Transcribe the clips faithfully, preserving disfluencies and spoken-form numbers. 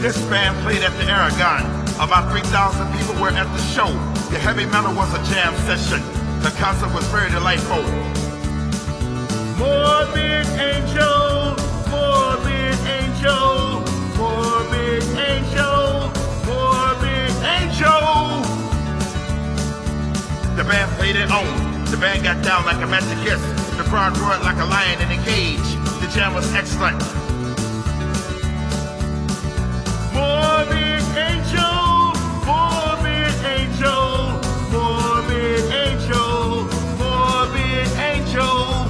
This band played at the Aragon. About three thousand people were at the show. The heavy metal was a jam session. The concert was very delightful. Morbid Angel, Morbid Angel, Morbid Angel, Morbid Angel. The band played it on. The band got down like a masochist. The crowd roared like a lion in a cage. The jam was excellent. Morbid Angel, Morbid Angel, Morbid Angel, Morbid Angel.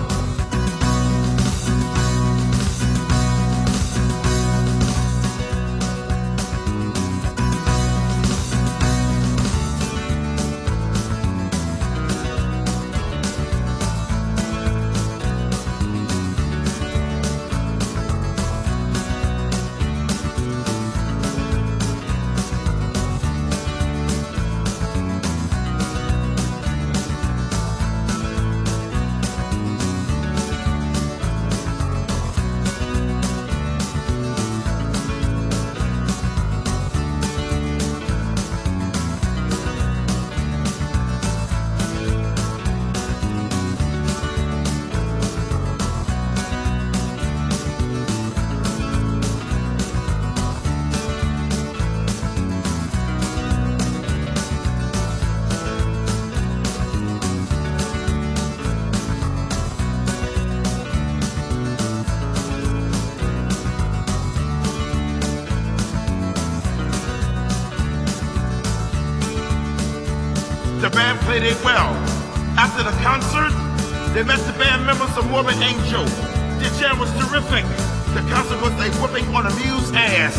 The band played it well. After the concert, they met the band members of Morbid Angel. The jam was terrific. The concert was a whooping on a muse's ass.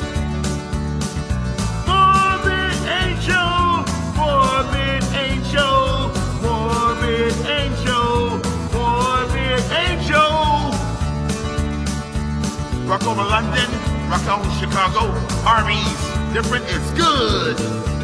Morbid Angel, Morbid Angel, Morbid Angel, Morbid Angel. Rock over London, rock on Chicago. Armies, different is good.